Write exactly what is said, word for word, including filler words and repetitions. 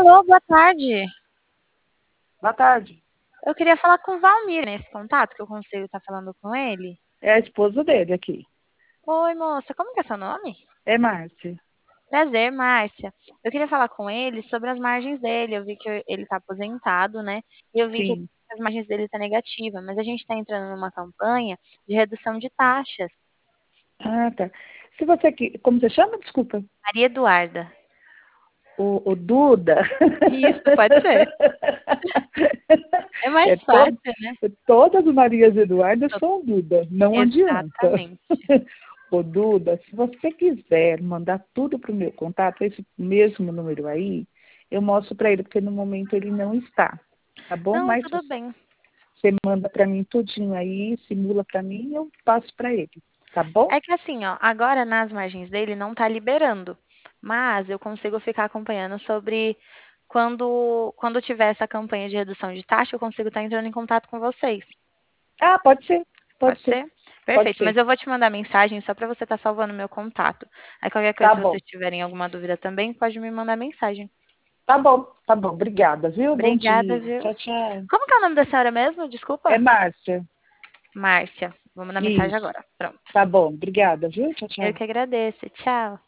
Alô, boa tarde. Boa tarde. Eu queria falar com o Valmir nesse contato, que eu consigo estar falando com ele. É a esposa dele aqui. Oi, moça, como que é seu nome? É Márcia. Prazer, Márcia. Eu queria falar com ele sobre as margens dele. Eu vi que ele está aposentado, né? E eu vi que Sim. as margens dele estão negativas, mas a gente está entrando numa campanha de redução de taxas. Ah, tá. Se você que, como você chama? Desculpa. Maria Eduarda. O, o Duda. Isso, pode ser. É mais É fácil, todo, né? todas as Marias Eduardas são Duda. Não adianta. Exatamente. Ô, Duda, se você quiser mandar tudo para o meu contato, esse mesmo número aí, eu mostro para ele, porque no momento ele não está. Tá bom? Não, Mas tudo bem. você manda para mim tudinho aí, simula para mim e eu passo para ele. Tá bom? É que assim, ó, agora nas margens dele não tá liberando, mas eu consigo ficar acompanhando sobre quando quando tiver essa campanha de redução de taxa, eu consigo estar entrando em contato com vocês. Ah, pode ser. Pode Pode ser. ser? Pode Perfeito, ser. mas eu vou te mandar mensagem só para você estar salvando meu contato. Aí qualquer coisa, Tá se bom. vocês tiverem alguma dúvida também, pode me mandar mensagem. Tá bom, tá bom. Obrigada, viu? Bom Obrigada, dia. viu? Tchau, tchau. Como que é o nome da senhora mesmo? É Desculpa. Márcia. Márcia. Vou mandar mensagem Isso. agora. Pronto. Tá bom. Obrigada, viu? Tchau, Eu tchau. que agradeço. Tchau.